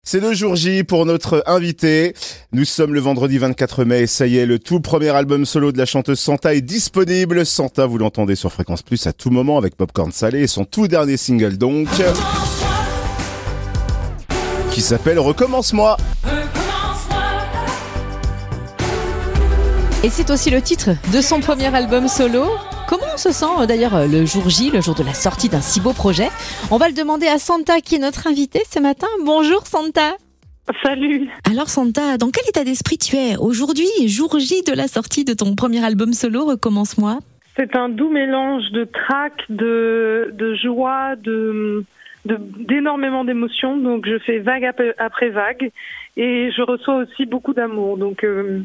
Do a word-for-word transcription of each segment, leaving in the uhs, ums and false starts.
C'est le jour J pour notre invité. Nous sommes le vendredi vingt-quatre mai et ça y est, le tout premier album solo de la chanteuse Santa est disponible. Santa, vous l'entendez sur Fréquence Plus à tout moment avec Popcorn Salé et son tout dernier single donc, qui s'appelle Recommence-moi. Et c'est aussi le titre de son premier album solo. Comment on se sent d'ailleurs le jour J, le jour de la sortie d'un si beau projet? On va le demander à Santa qui est notre invitée ce matin. Bonjour Santa. Salut. Alors Santa, dans quel état d'esprit tu es aujourd'hui, jour J de la sortie de ton premier album solo, Recommence-moi? C'est un doux mélange de trac, de, de joie, de, de, d'énormément d'émotions. Donc je fais vague après vague et je reçois aussi beaucoup d'amour. Donc euh,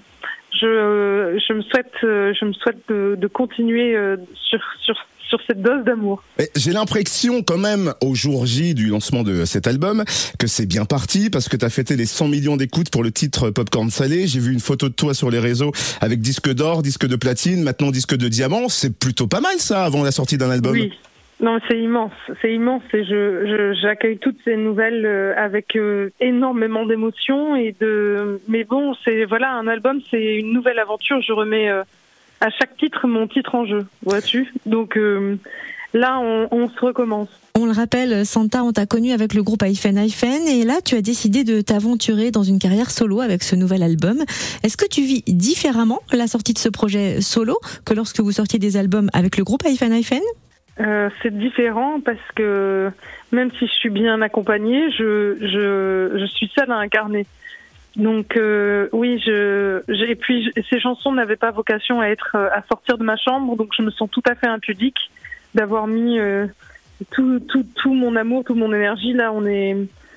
je, je me souhaite, je me souhaite de, de continuer sur, sur, sur cette dose d'amour. Mais j'ai l'impression quand même, au jour J du lancement de cet album, que c'est bien parti parce que tu as fêté les cent millions d'écoutes pour le titre Popcorn Salé. J'ai vu une photo de toi sur les réseaux avec disque d'or, disque de platine, maintenant disque de diamant. C'est plutôt pas mal ça avant la sortie d'un album. Oui. Non, c'est immense, c'est immense et je, je j'accueille toutes ces nouvelles avec euh, énormément d'émotions et de. Mais bon, c'est voilà, un album, c'est une nouvelle aventure. Je remets euh, à chaque titre mon titre en jeu, vois-tu. Donc euh, là, on, on se recommence. On le rappelle, Santa, on t'a connu avec le groupe Hyphen Hyphen et là, tu as décidé de t'aventurer dans une carrière solo avec ce nouvel album. Est-ce que tu vis différemment la sortie de ce projet solo que lorsque vous sortiez des albums avec le groupe Hyphen Hyphen? Euh, c'est différent parce que même si je suis bien accompagnée, je je je suis seule à incarner. Donc euh, oui, je j'ai, et puis je, ces chansons n'avaient pas vocation à être à sortir de ma chambre, donc je me sens tout à fait impudique d'avoir mis euh, tout tout tout mon amour, toute mon énergie là. On est,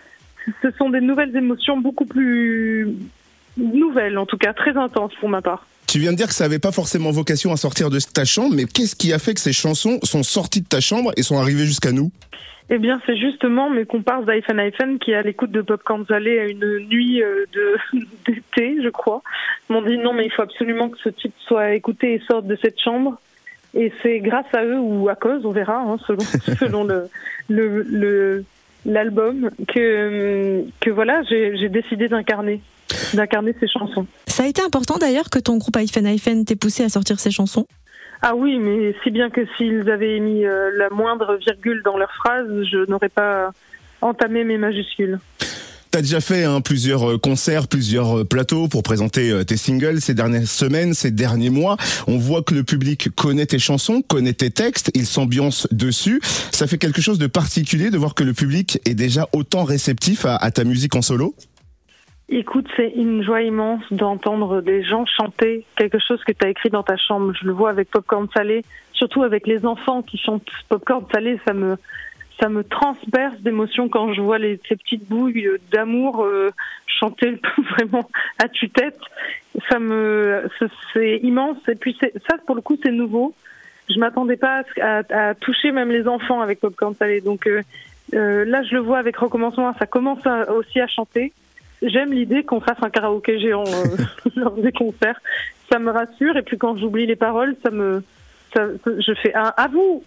ce sont des nouvelles émotions beaucoup plus nouvelles, en tout cas très intenses pour ma part. Tu viens de dire que ça n'avait pas forcément vocation à sortir de ta chambre, mais qu'est-ce qui a fait que ces chansons sont sorties de ta chambre et sont arrivées jusqu'à nous? Eh bien, c'est justement mes comparses d'Hyphen Hyphen qui, à l'écoute de Popcorn Salé à une nuit de, d'été, je crois, m'ont dit non, mais il faut absolument que ce titre soit écouté et sorte de cette chambre. Et c'est grâce à eux, ou à cause, on verra, hein, selon, selon le, le, le, l'album, que, que voilà, j'ai, j'ai décidé d'incarner. d'incarner ces chansons. Ça a été important d'ailleurs que ton groupe Hyphen Hyphen t'ait poussé à sortir ces chansons? Ah oui, mais si bien que s'ils avaient mis euh, la moindre virgule dans leur phrase, je n'aurais pas entamé mes majuscules. T'as déjà fait hein, plusieurs concerts, plusieurs plateaux pour présenter tes singles ces dernières semaines, ces derniers mois. On voit que le public connaît tes chansons, connaît tes textes, il s'ambiance dessus. Ça fait quelque chose de particulier de voir que le public est déjà autant réceptif à, à ta musique en solo? Écoute, c'est une joie immense d'entendre des gens chanter quelque chose que tu as écrit dans ta chambre. Je le vois avec Popcorn Salé, surtout avec les enfants qui chantent Popcorn Salé, ça me ça me transperce d'émotion quand je vois les, ces petites bouilles d'amour euh, chanter vraiment à tue-tête. Ça me c'est immense et puis c'est, ça pour le coup c'est nouveau. Je m'attendais pas à, à, à toucher même les enfants avec Popcorn Salé. Donc euh, euh, là je le vois avec Recommence-moi, ça commence à, aussi à chanter. J'aime l'idée qu'on fasse un karaoké géant euh, lors des concerts. Ça me rassure. Et puis quand j'oublie les paroles, ça me, ça, je fais un à vous.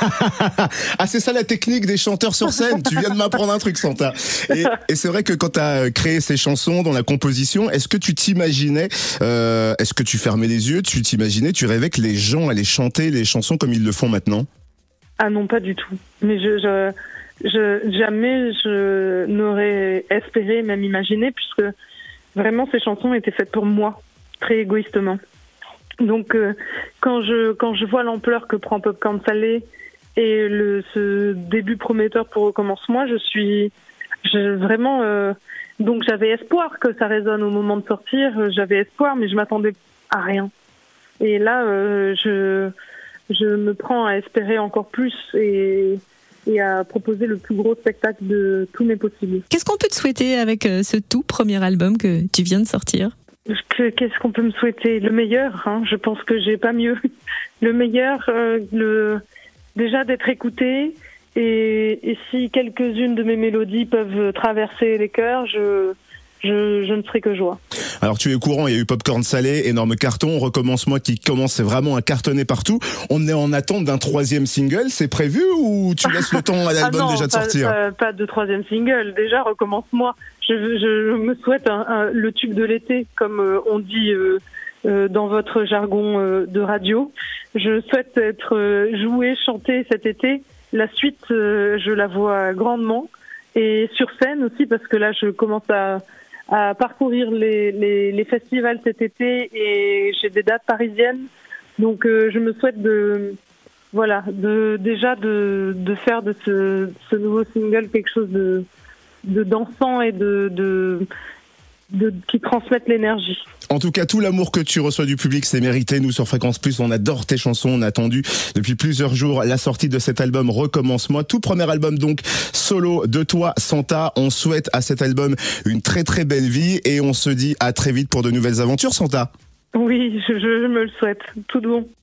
Ah, c'est ça la technique des chanteurs sur scène. Tu viens de m'apprendre un truc, Santa. Et, et c'est vrai que quand tu as créé ces chansons dans la composition, est-ce que tu t'imaginais, euh, est-ce que tu fermais les yeux, tu t'imaginais, tu rêvais que les gens allaient chanter les chansons comme ils le font maintenant? Ah non, pas du tout. Mais je... je... Je, jamais je n'aurais espéré, même imaginé, puisque vraiment ces chansons étaient faites pour moi, très égoïstement. Donc euh, quand je quand je vois l'ampleur que prend Popcorn Salé et le ce début prometteur pour Recommence-moi, je suis je, vraiment euh, donc j'avais espoir que ça résonne au moment de sortir, j'avais espoir, mais je m'attendais à rien. Et là, euh, je je me prends à espérer encore plus et et à proposer le plus gros spectacle de tous mes possibles. Qu'est-ce qu'on peut te souhaiter avec ce tout premier album que tu viens de sortir? que, Qu'est-ce qu'on peut me souhaiter? Le meilleur, hein, je pense que j'ai pas mieux. Le meilleur, euh, le, déjà d'être écouté, et, et si quelques-unes de mes mélodies peuvent traverser les cœurs, je... Je, je ne ferai que joie. Alors tu es au courant, il y a eu Popcorn Salé, énorme carton, Recommence-moi qui commence vraiment à cartonner partout. On est en attente d'un troisième single, c'est prévu ou tu laisses le temps à l'album ah non, déjà de pas, sortir? pas, pas de troisième single, déjà Recommence-moi. je, je me souhaite un, un, le tube de l'été, comme euh, on dit euh, euh, dans votre jargon euh, de radio. Je souhaite être euh, jouée, chantée cet été. La suite, euh, je la vois grandement. Et sur scène aussi, parce que là, je commence à, à parcourir les, les, les festivals cet été et j'ai des dates parisiennes. Donc, euh, je me souhaite de, voilà, de déjà de, de faire de ce, ce nouveau single quelque chose de, de dansant et de, de, de qui transmette l'énergie. En tout cas, tout l'amour que tu reçois du public, c'est mérité. Nous, sur Fréquence Plus, on adore tes chansons. On a attendu depuis plusieurs jours la sortie de cet album Recommence-moi. Tout premier album, donc, solo de toi, Santa. On souhaite à cet album une très très belle vie et on se dit à très vite pour de nouvelles aventures, Santa. Oui, je, je me le souhaite. Tout de bon.